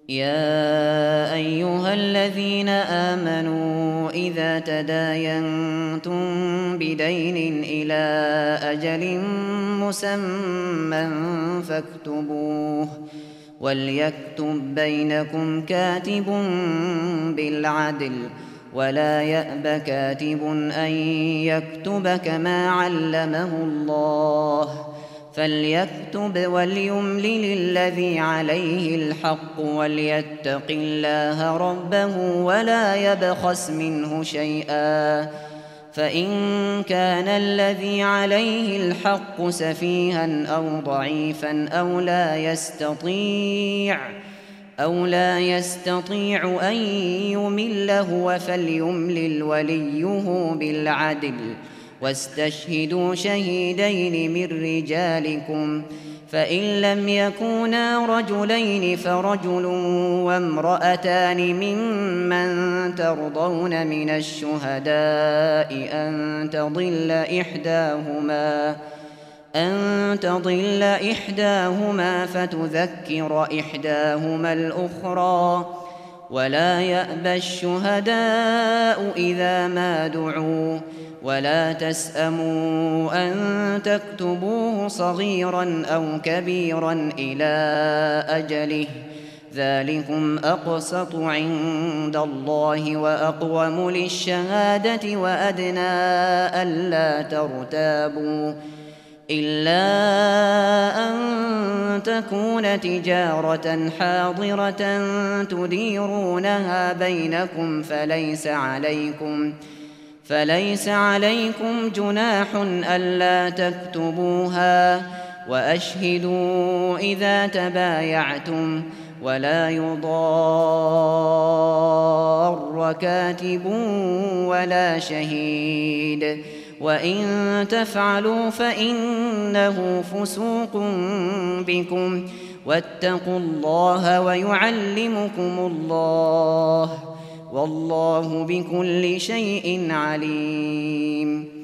يا أيها الذين آمنوا إذا تداينتم بدين إلى أجل مسمى فاكتبوه، وليكتب بينكم كاتب بالعدل، ولا يأب كاتب أن يكتب كما علمه الله، فليكتب وليملل الذي عليه الحق وليتق الله ربه ولا يبخس منه شيئا، فإن كان الذي عليه الحق سفيها أو ضعيفا أو لا يستطيع أن يمل هو فليملل وليه بالعدل، واستشهدوا شهيدين من رجالكم، فإن لم يكونا رجلين فرجل وامرأتان ممن ترضون من الشهداء أن تضل إحداهما فتذكر إحداهما الأخرى، ولا يأبى الشهداء إذا ما دعوا، ولا تسأموا أن تكتبوه صغيرا أو كبيرا إلى أجله، ذلكم أقسط عند الله وأقوم للشهادة وأدنى ألا ترتابوا، إلا أن تكون تجارة حاضرة تديرونها بينكم فليس عليكم جناح ألا تكتبوها، وأشهدوا إذا تبايعتم، ولا يضار كاتب ولا شهيد، وإن تفعلوا فإنه فسوق بكم، واتقوا الله ويعلمكم الله، والله بكل شيء عليم.